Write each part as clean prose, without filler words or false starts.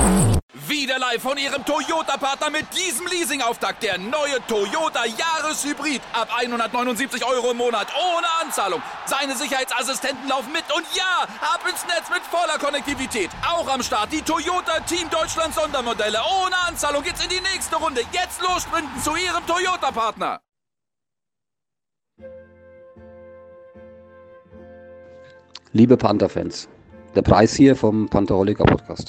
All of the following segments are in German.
Wieder live von Ihrem Toyota-Partner mit diesem Leasing-Auftakt. Der neue Toyota Jahreshybrid. Ab 179 € im Monat. Ohne Anzahlung. Seine Sicherheitsassistenten laufen mit. Und ja, ab ins Netz mit voller Konnektivität. Auch am Start die Toyota Team Deutschland Sondermodelle. Ohne Anzahlung geht's in die nächste Runde. Jetzt los sprinten zu Ihrem Toyota-Partner. Liebe Panther-Fans, der Preis hier vom Pantherholiker Podcast.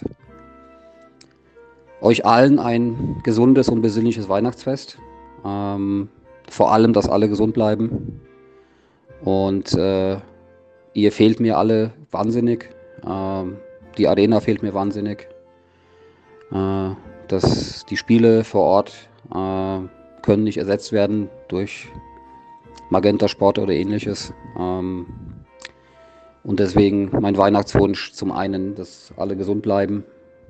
Euch allen ein gesundes und besinnliches Weihnachtsfest. Vor allem, dass alle gesund bleiben. Und ihr fehlt mir alle wahnsinnig. Die Arena fehlt mir wahnsinnig. Die Spiele vor Ort können nicht ersetzt werden durch Magenta Sport oder ähnliches. Und deswegen mein Weihnachtswunsch zum einen, dass alle gesund bleiben.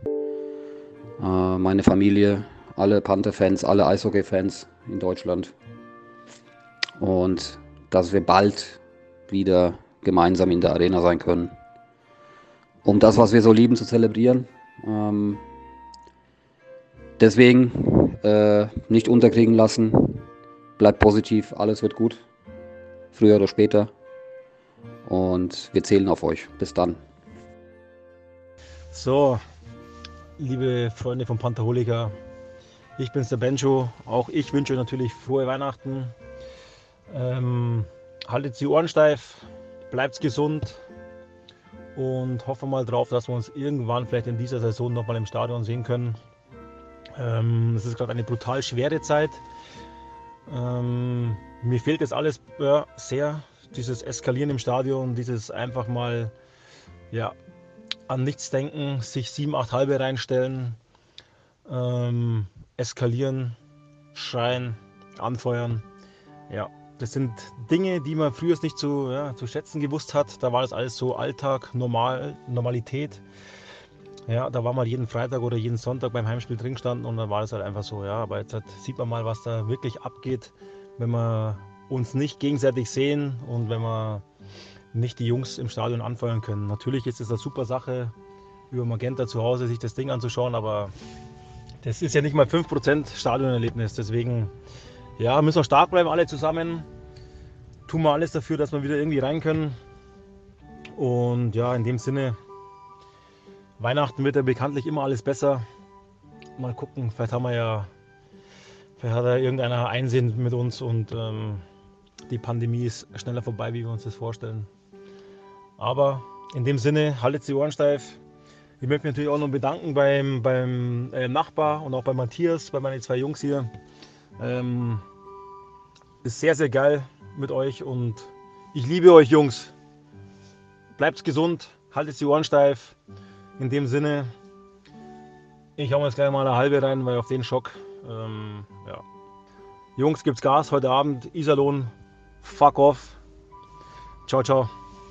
Meine Familie, alle Panther-Fans, alle Eishockey-Fans in Deutschland. Und dass wir bald wieder gemeinsam in der Arena sein können. Um das, was wir so lieben, zu zelebrieren. Deswegen nicht unterkriegen lassen. Bleibt positiv, alles wird gut. Früher oder später. Und wir zählen auf euch. Bis dann. So, liebe Freunde vom Pantherholiker, ich bin's, der Benjo. Auch ich wünsche euch natürlich frohe Weihnachten. Haltet die Ohren steif, bleibt gesund und hoffen mal drauf, dass wir uns irgendwann vielleicht in dieser Saison nochmal im Stadion sehen können. Es ist gerade eine brutal schwere Zeit. Mir fehlt das alles sehr. Dieses Eskalieren im Stadion, dieses einfach mal an nichts denken, sich 7, 8 halbe reinstellen, eskalieren, schreien, anfeuern. Ja, das sind Dinge, die man früher nicht zu schätzen gewusst hat. Da war das alles so Alltag, Normalität. Ja, da war man jeden Freitag oder jeden Sonntag beim Heimspiel drin gestanden und dann war das halt einfach so. Ja, aber jetzt sieht man mal, was da wirklich abgeht, wenn man uns nicht gegenseitig sehen und wenn wir nicht die Jungs im Stadion anfeuern können. Natürlich ist es eine super Sache, über Magenta zu Hause sich das Ding anzuschauen, aber das ist ja nicht mal 5% Stadionerlebnis. Deswegen müssen wir stark bleiben, alle zusammen. Tun wir alles dafür, dass wir wieder irgendwie rein können. Und ja, in dem Sinne, Weihnachten wird ja bekanntlich immer alles besser. Mal gucken, vielleicht hat ja irgendeiner Einsehen mit uns und die Pandemie ist schneller vorbei, wie wir uns das vorstellen. Aber in dem Sinne, haltet die Ohren steif. Ich möchte mich natürlich auch noch bedanken beim Nachbar und auch bei Matthias, bei meinen 2 Jungs hier. Ist sehr, sehr geil mit euch und ich liebe euch, Jungs. Bleibt gesund, haltet die Ohren steif. In dem Sinne, ich hau mir jetzt gleich mal eine halbe rein, weil auf den Schock, Jungs, gibt's Gas heute Abend, Iserlohn, fuck off. Ciao, ciao.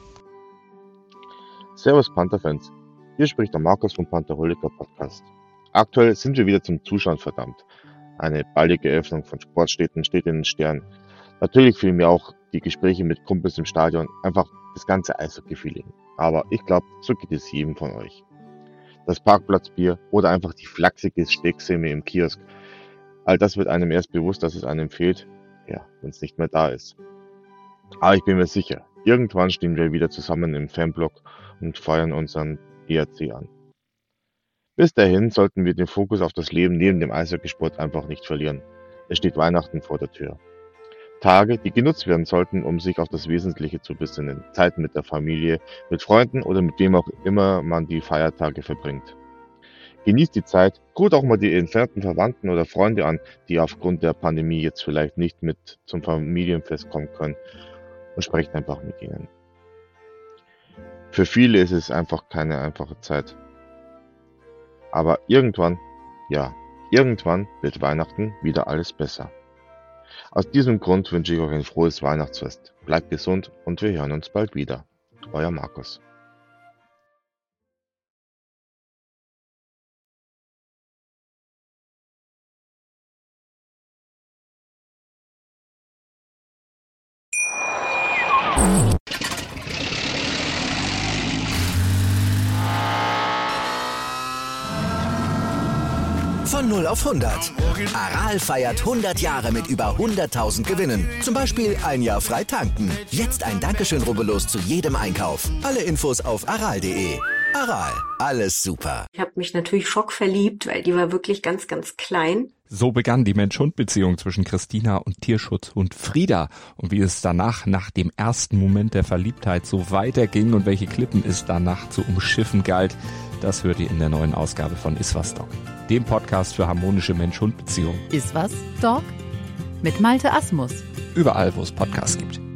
Servus Panther-Fans, hier spricht der Markus vom Pantherholiker Podcast. Aktuell sind wir wieder zum Zuschauen verdammt. Eine baldige Eröffnung von Sportstätten steht in den Sternen. Natürlich fehlen mir auch die Gespräche mit Kumpels im Stadion, einfach das ganze Eishockey-Feeling. Aber ich glaube, so geht es jedem von euch. Das Parkplatzbier oder einfach die flachsige Steaksemme im Kiosk. All das wird einem erst bewusst, dass es einem fehlt, wenn es nicht mehr da ist. Aber ich bin mir sicher, irgendwann stehen wir wieder zusammen im Fanblock und feiern unseren ERC an. Bis dahin sollten wir den Fokus auf das Leben neben dem Eishockeysport einfach nicht verlieren. Es steht Weihnachten vor der Tür. Tage, die genutzt werden sollten, um sich auf das Wesentliche zu besinnen. Zeit mit der Familie, mit Freunden oder mit wem auch immer man die Feiertage verbringt. Genießt die Zeit, ruft auch mal die entfernten Verwandten oder Freunde an, die aufgrund der Pandemie jetzt vielleicht nicht mit zum Familienfest kommen können, und sprecht einfach mit ihnen. Für viele ist es einfach keine einfache Zeit. Aber irgendwann wird Weihnachten wieder alles besser. Aus diesem Grund wünsche ich euch ein frohes Weihnachtsfest. Bleibt gesund und wir hören uns bald wieder. Euer Markus. Von 0 auf 100. Aral feiert 100 Jahre mit über 100.000 Gewinnen. Zum Beispiel ein Jahr frei tanken. Jetzt ein Dankeschön, rubbellos zu jedem Einkauf. Alle Infos auf aral.de. Aral, alles super. Ich habe mich natürlich schockverliebt, weil die war wirklich ganz, ganz klein. So begann die Mensch-Hund-Beziehung zwischen Christina und Tierschutzhund Frieda. Und wie es danach, nach dem ersten Moment der Verliebtheit, so weiterging und welche Klippen es danach zu umschiffen galt, das hört ihr in der neuen Ausgabe von Iswas Dog, dem Podcast für harmonische Mensch-Hund-Beziehungen. Iswas Dog? Mit Malte Asmus. Überall, wo es Podcasts gibt.